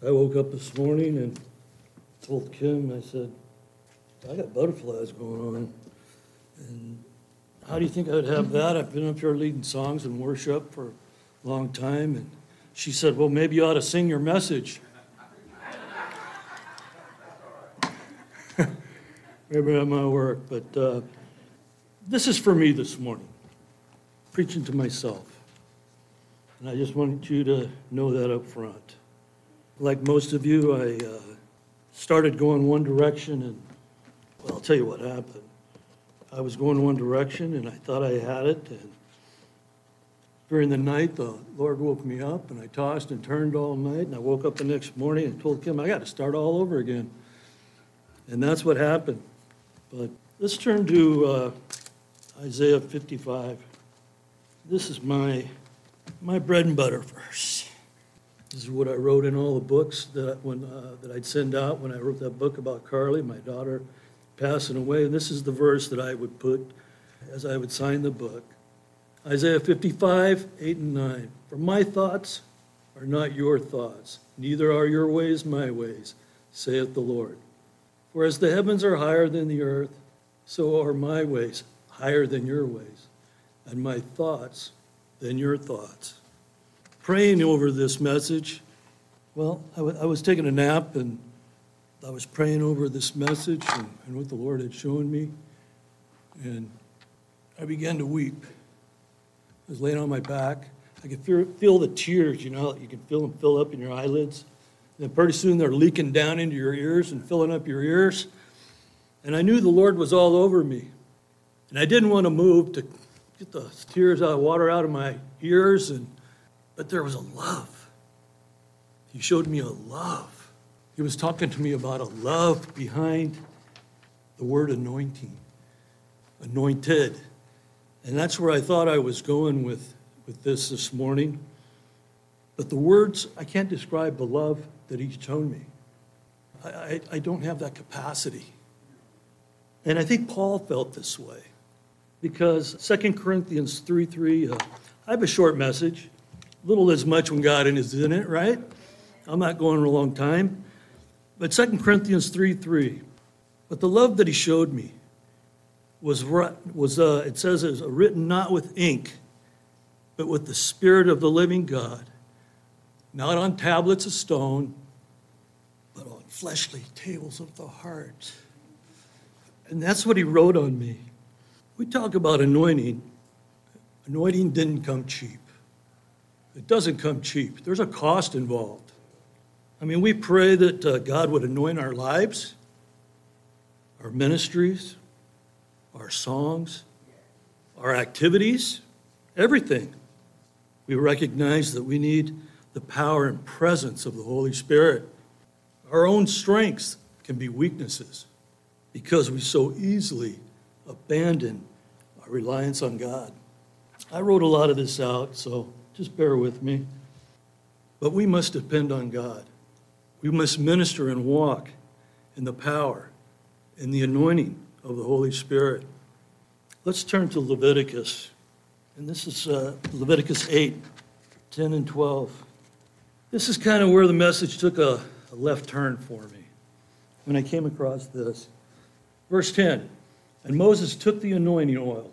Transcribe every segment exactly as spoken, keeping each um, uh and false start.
I woke up this morning and told Kim, I said, I got butterflies going on. And how do you think I'd have that? I've been up here leading songs and worship for a long time. And she said, well, maybe you ought to sing your message. Maybe that might work. But uh, this is for me this morning, preaching to myself. And I just want you to know that up front. Like most of you, I uh, started going one direction, and, well, I'll tell you what happened. I was going one direction, and I thought I had it, and during the night, the Lord woke me up, and I tossed and turned all night, and I woke up the next morning and told Kim, I got to start all over again. And that's what happened. But let's turn to uh, Isaiah fifty-five. This is my, my bread and butter verse. This is what I wrote in all the books that when uh, that I'd send out when I wrote that book about Carly, my daughter passing away. And this is the verse that I would put as I would sign the book. Isaiah fifty-five, eight and nine. For my thoughts are not your thoughts, neither are your ways my ways, saith the Lord. For as the heavens are higher than the earth, so are my ways higher than your ways, and my thoughts than your thoughts. Praying over this message, well, I, w- I was taking a nap, and I was praying over this message and, and what the Lord had shown me, and I began to weep. I was laying on my back. I could feel, feel the tears, you know, you can feel them fill up in your eyelids. And then pretty soon they're leaking down into your ears and filling up your ears. And I knew the Lord was all over me. And I didn't want to move to get the tears out, water out of my ears, and but there was a love. He showed me a love. He was talking to me about a love behind the word anointing, anointed. And that's where I thought I was going with, with this this morning. But the words, I can't describe the love that he's shown me. I, I, I don't have that capacity. And I think Paul felt this way. Because Second Corinthians three three, uh, I have a short message. Little as much when God is in it, right? I'm not going for a long time. But Second Corinthians three three, but the love that he showed me was, was uh, it says, it was written not with ink, but with the Spirit of the living God, not on tablets of stone, but on fleshly tables of the heart. And that's what he wrote on me. We talk about anointing. Anointing didn't come cheap. It doesn't come cheap. There's a cost involved. I mean, we pray that uh, God would anoint our lives, our ministries, our songs, our activities, everything. We recognize that we need the power and presence of the Holy Spirit. Our own strengths can be weaknesses because we so easily abandon our reliance on God. I wrote a lot of this out, so just bear with me. But we must depend on God. We must minister and walk in the power and the anointing of the Holy Spirit. Let's turn to Leviticus. And this is uh, Leviticus eight, ten and twelve. This is kind of where the message took a, a left turn for me when I came across this. Verse ten, and Moses took the anointing oil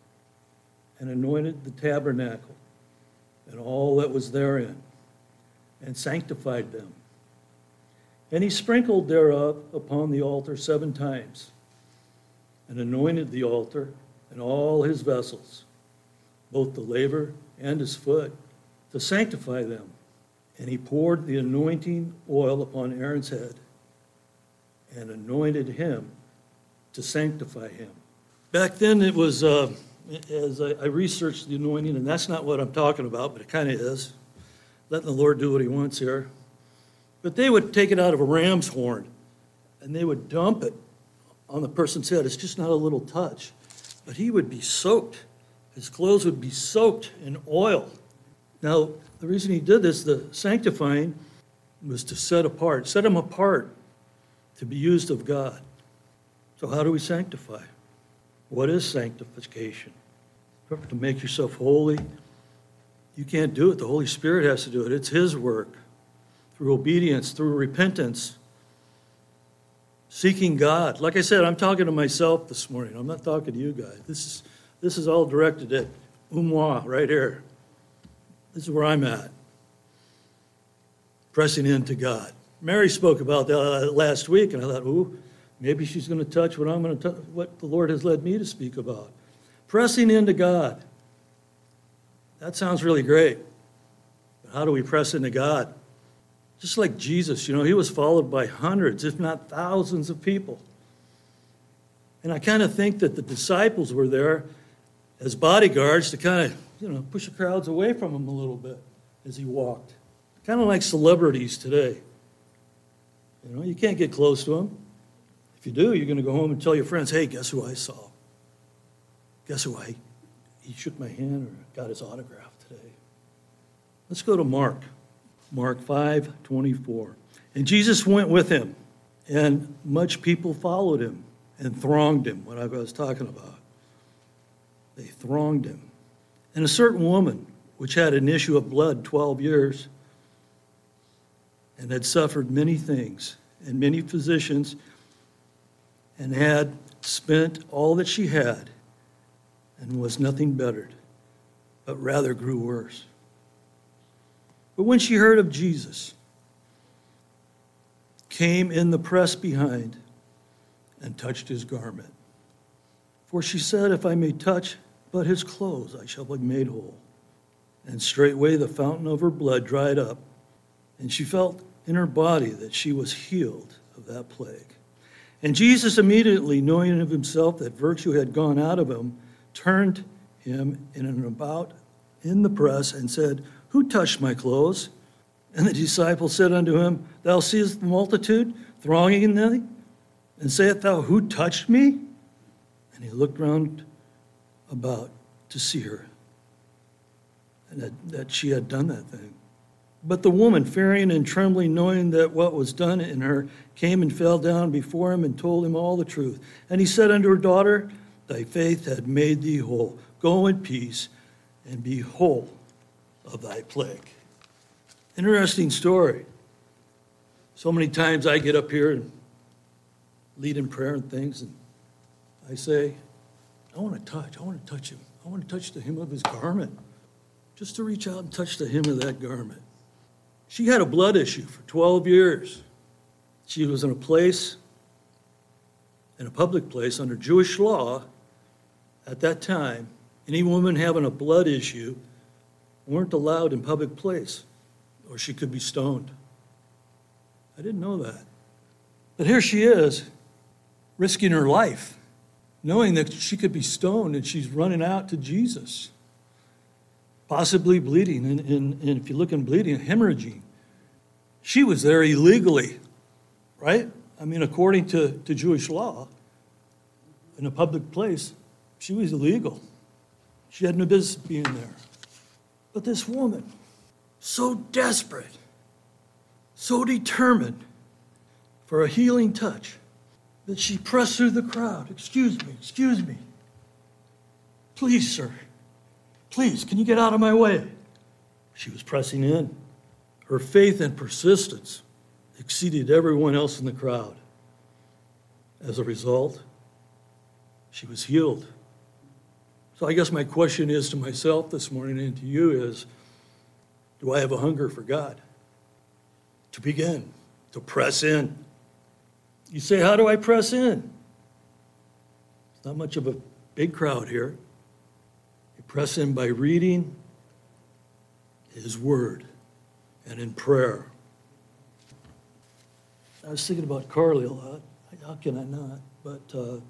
and anointed the tabernacle and all that was therein, and sanctified them. And he sprinkled thereof upon the altar seven times, and anointed the altar and all his vessels, both the laver and his foot, to sanctify them. And he poured the anointing oil upon Aaron's head, and anointed him to sanctify him. Back then it was... Uh, As I, I researched the anointing, and that's not what I'm talking about, but it kind of is, letting the Lord do what he wants here. But they would take it out of a ram's horn, and they would dump it on the person's head. It's just not a little touch. But he would be soaked. His clothes would be soaked in oil. Now, the reason he did this, the sanctifying, was to set apart, set him apart to be used of God. So how do we sanctify? What is sanctification? To make yourself holy. You can't do it. The Holy Spirit has to do it. It's his work. through obedience, through repentance, seeking God. Like I said, I'm talking to myself this morning. I'm not talking to you guys. This is, this is all directed at moi right here. This is where I'm at, pressing into God. Mary spoke about that last week, and I thought, ooh, maybe she's going to touch what I'm going to, what the Lord has led me to speak about. Pressing into God. That sounds really great. But how do we press into God? Just like Jesus, you know, he was followed by hundreds, if not thousands of people. And I kind of think that the disciples were there as bodyguards to kind of, you know, push the crowds away from him a little bit as he walked. Kind of like celebrities today. You know, you can't get close to them. If you do, you're going to go home and tell your friends, hey, guess who I saw? Guess who I, he shook my hand or got his autograph today. Let's go to Mark. Mark five twenty-four. And Jesus went with him, and much people followed him and thronged him, what I was talking about. They thronged him. And a certain woman, which had an issue of blood twelve years, and had suffered many things and many physicians, and had spent all that she had, and was nothing bettered, but rather grew worse. But when she heard of Jesus, came in the press behind, and touched his garment. For she said, if I may touch but his clothes, I shall be made whole. And straightway the fountain of her blood dried up, and she felt in her body that she was healed of that plague. And Jesus, immediately knowing of himself that virtue had gone out of him, turned him in and about in the press and said, who touched my clothes? And the disciple said unto him, thou seest the multitude thronging thee, and sayest thou, who touched me? And he looked round about to see her, and that, that she had done that thing. But the woman, fearing and trembling, knowing that what was done in her, came and fell down before him and told him all the truth. And he said unto her, daughter, thy faith had made thee whole. Go in peace and be whole of thy plague. Interesting story. So many times I get up here and lead in prayer and things, and I say, I want to touch, I want to touch him. I want to touch the hem of his garment. Just to reach out and touch the hem of that garment. She had a blood issue for twelve years. She was in a place, in a public place under Jewish law at that time. Any woman having a blood issue weren't allowed in public place, or she could be stoned. I didn't know that. But here she is, risking her life, knowing that she could be stoned, and she's running out to Jesus, possibly bleeding, and, and, and if you look in bleeding, hemorrhaging. She was there illegally, right? I mean, according to, to Jewish law, in a public place, she was illegal. She had no business being there. But this woman, so desperate, so determined for a healing touch, that she pressed through the crowd. Excuse me, excuse me. Please, sir. Please, can you get out of my way? She was pressing in. Her faith and persistence exceeded everyone else in the crowd. As a result, she was healed. So I guess my question is to myself this morning and to you is, do I have a hunger for God? To begin, to press in. You say, how do I press in? It's not much of a big crowd here. You press in by reading his word and in prayer. I was thinking about Carly a lot. How can I not? But uh,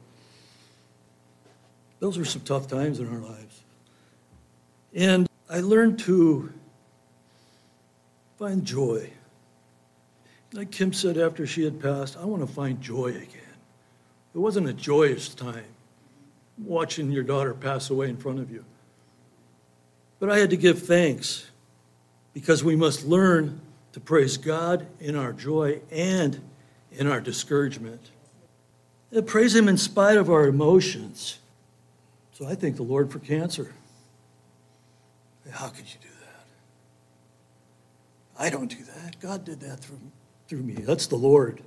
those were some tough times in our lives. And I learned to find joy. Like Kim said after she had passed, I want to find joy again. It wasn't a joyous time watching your daughter pass away in front of you. But I had to give thanks because we must learn to praise God in our joy and in our discouragement. And praise him in spite of our emotions. So I thank the Lord for cancer. How could you do I don't do that. God did that through, through me. That's the Lord.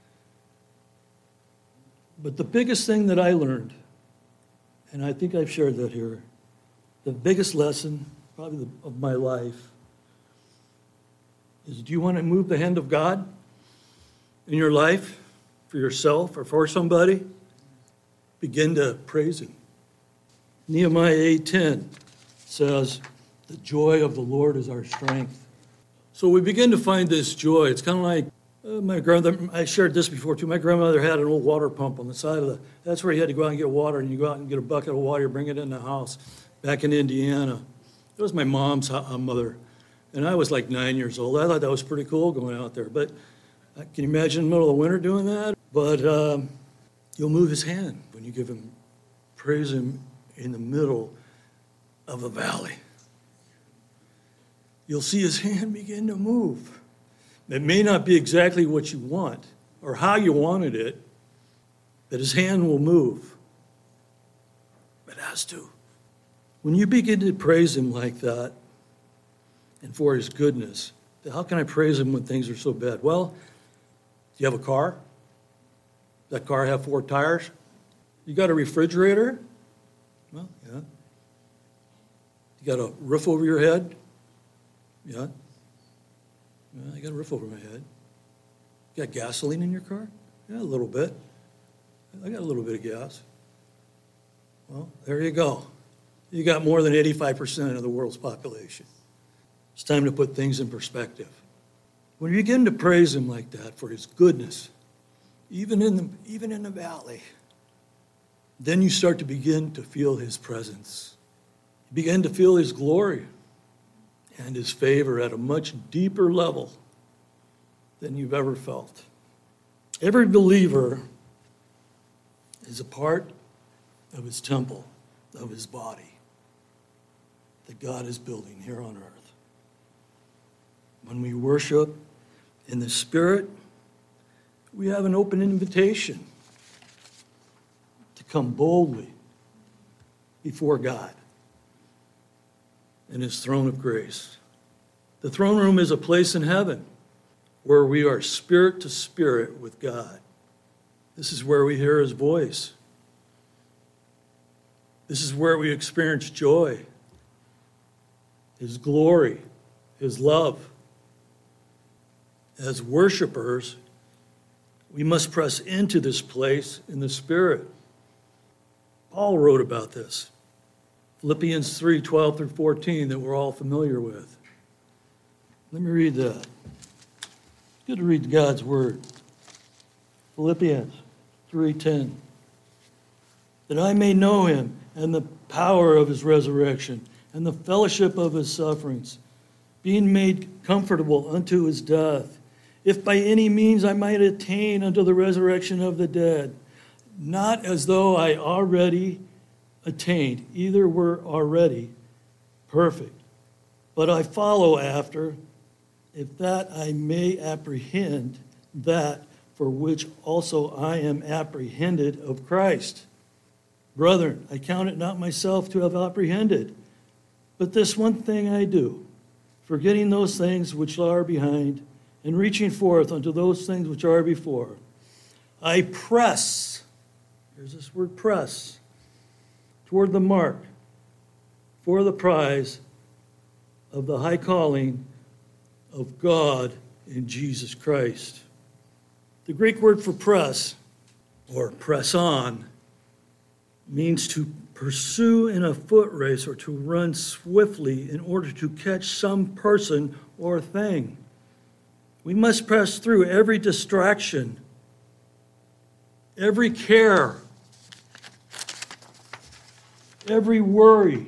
But the biggest thing that I learned, and I think I've shared that here, the biggest lesson probably the, of my life is, do you want to move the hand of God in your life for yourself or for somebody? Begin to praise him. Nehemiah eight ten says, the joy of the Lord is our strength. So we begin to find this joy. It's kind of like uh, my grandmother, I shared this before too. My grandmother had an old water pump on the side of the, that's where you had to go out and get water, and you go out and get a bucket of water, bring it in the house back in Indiana. It was my mom's uh, mother, and I was like nine years old. I thought that was pretty cool going out there. But uh, can you imagine in the middle of the winter doing that? But um, you'll move his hand when you give him, praise him in the middle of a valley. You'll see his hand begin to move. It may not be exactly what you want or how you wanted it, but his hand will move. It has to. When you begin to praise him like that and for his goodness, how can I praise him when things are so bad? Well, do you have a car? Does that car have four tires? You got a refrigerator? Well, yeah. You got a roof over your head? Yeah. Yeah, I got a roof over my head. You got gasoline in your car? Yeah, a little bit. I got a little bit of gas. Well, there you go. You got more than eighty-five percent of the world's population. It's time to put things in perspective. When you begin to praise him like that for his goodness, even in the, even in the valley, then you start to begin to feel his presence. You begin to feel his glory and his favor at a much deeper level than you've ever felt. Every believer is a part of his temple, of his body, that God is building here on earth. When we worship in the Spirit, we have an open invitation to come boldly before God in his throne of grace. The throne room is a place in heaven where we are spirit to spirit with God. This is where we hear his voice. This is where we experience joy, his glory, his love. As worshipers, we must press into this place in the Spirit. Paul wrote about this. Philippians three, twelve through fourteen, that we're all familiar with. Let me read that. It's good to read God's word. Philippians three ten. That I may know him and the power of his resurrection and the fellowship of his sufferings, being made comfortable unto his death, if by any means I might attain unto the resurrection of the dead, not as though I already attained, either were already perfect, but I follow after, if that I may apprehend that for which also I am apprehended of Christ. Brethren, I count it not myself to have apprehended, but this one thing I do, forgetting those things which are behind, and reaching forth unto those things which are before, I press, there's this word press, toward the mark, for the prize of the high calling of God in Jesus Christ. The Greek word for press, or press on, means to pursue in a foot race or to run swiftly in order to catch some person or thing. We must press through every distraction, every care, every worry,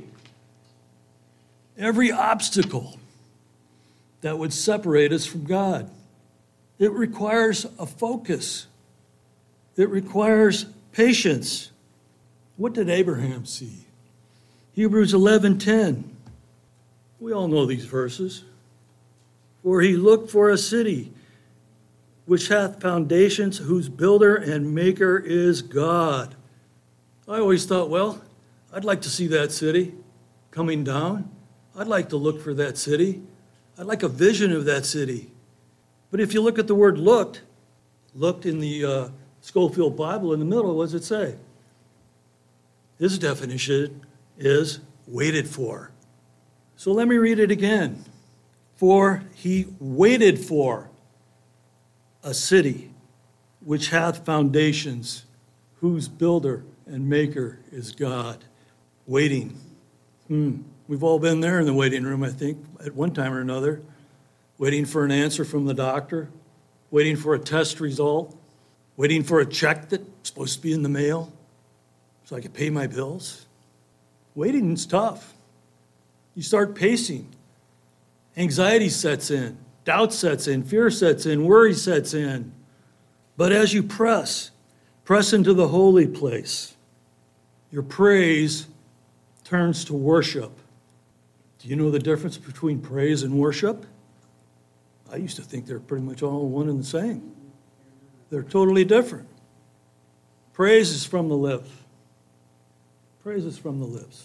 every obstacle that would separate us from God. It requires a focus. It requires patience. What did Abraham see? Hebrews eleven ten. We all know these verses. For he looked for a city which hath foundations, whose builder and maker is God. I always thought, well, I'd like to see that city coming down. I'd like to look for that city. I'd like a vision of that city. But if you look at the word looked, looked in the uh, Schofield Bible in the middle, what does it say? His definition is waited for. So let me read it again. For he waited for a city which hath foundations, whose builder and maker is God. Waiting. Hmm. We've all been there in the waiting room, I think, at one time or another. Waiting for an answer from the doctor. Waiting for a test result. Waiting for a check that's supposed to be in the mail so I can pay my bills. Waiting is tough. You start pacing. Anxiety sets in. Doubt sets in. Fear sets in. Worry sets in. But as you press, press into the holy place, your praise turns to worship. Do you know the difference between praise and worship? I used to think they're pretty much all one and the same. They're totally different. Praise is from the lips. Praise is from the lips.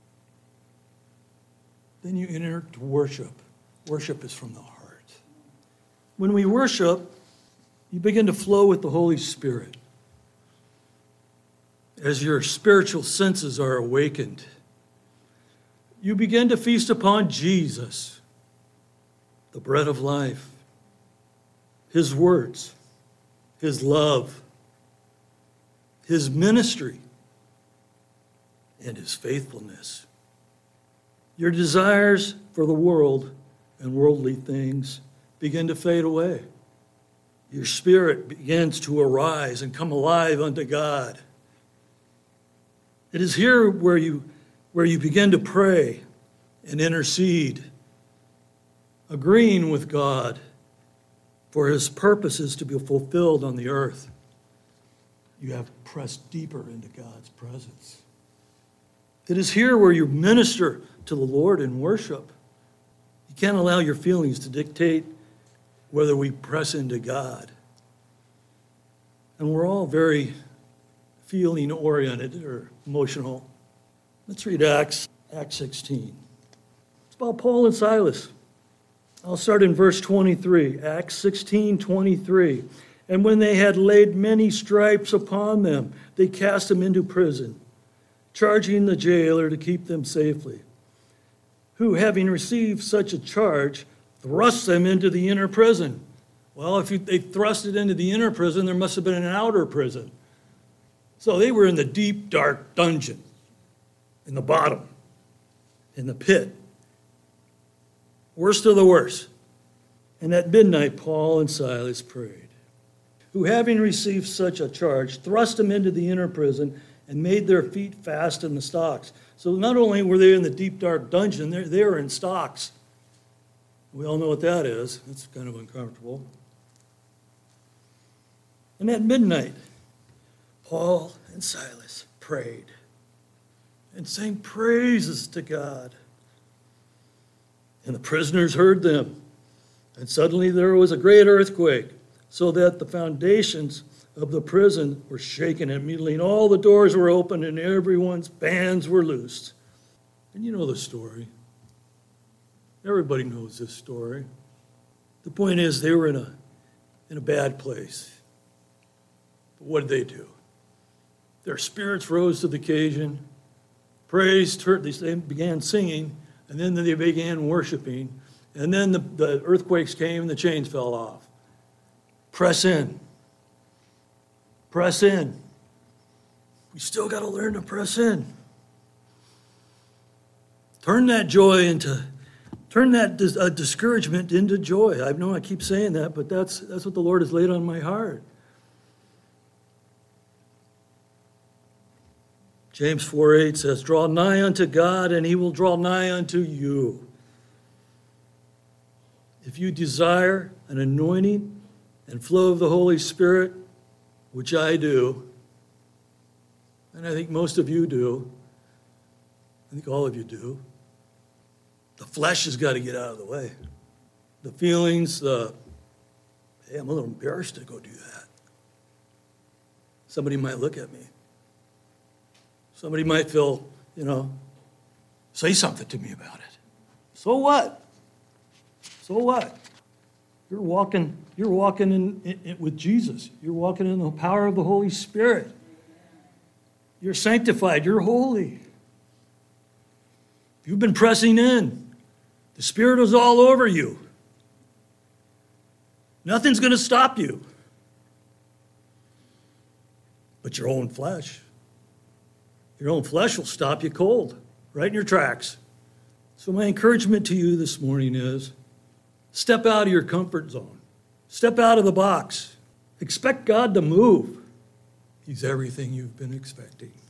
Then you enter to worship. Worship is from the heart. When we worship, you begin to flow with the Holy Spirit. As your spiritual senses are awakened, you begin to feast upon Jesus, the bread of life, his words, his love, his ministry, and his faithfulness. Your desires for the world and worldly things begin to fade away. Your spirit begins to arise and come alive unto God. It is here where you, where you begin to pray and intercede, agreeing with God for his purposes to be fulfilled on the earth. You have pressed deeper into God's presence. It is here where you minister to the Lord in worship. You can't allow your feelings to dictate whether we press into God. And we're all very feeling-oriented or emotional. Let's read Acts, Acts sixteen. It's about Paul and Silas. I'll start in verse twenty-three, Acts sixteen, twenty-three. And when they had laid many stripes upon them, they cast them into prison, charging the jailer to keep them safely, who, having received such a charge, thrust them into the inner prison. Well, if you, they thrust it into the inner prison, there must have been an outer prison. So they were in the deep, dark dungeon, in the bottom, in the pit. Worst of the worst. And at midnight, Paul and Silas prayed, who, having received such a charge, thrust them into the inner prison and made their feet fast in the stocks. So not only were they in the deep, dark dungeon, they were in stocks. We all know what that is. It's kind of uncomfortable. And at midnight, Paul and Silas prayed and sang praises to God. And the prisoners heard them. And suddenly there was a great earthquake, so that the foundations of the prison were shaken immediately, and all the doors were opened, and everyone's bands were loosed. And you know the story. Everybody knows this story. The point is, they were in a, in a bad place. But what did they do? Their spirits rose to the occasion, praised, they began singing, and then they began worshiping. And then the, the earthquakes came and the chains fell off. Press in. Press in. We still got to learn to press in. Turn that joy into, turn that dis, uh, discouragement into joy. I know I keep saying that, but that's, that's what the Lord has laid on my heart. James four eight says, draw nigh unto God, and he will draw nigh unto you. If you desire an anointing and flow of the Holy Spirit, which I do, and I think most of you do, I think all of you do, the flesh has got to get out of the way. The feelings, the, hey, I'm a little embarrassed to go do that. Somebody might look at me. Somebody might feel, you know, say something to me about it. So what? So what? You're walking, you're walking in, in, in with Jesus. You're walking in the power of the Holy Spirit. You're sanctified. You're holy. You've been pressing in. The Spirit is all over you. Nothing's going to stop you. But your own flesh. Your own flesh will stop you cold, right in your tracks. So my encouragement to you this morning is, step out of your comfort zone. Step out of the box. Expect God to move. He's everything you've been expecting.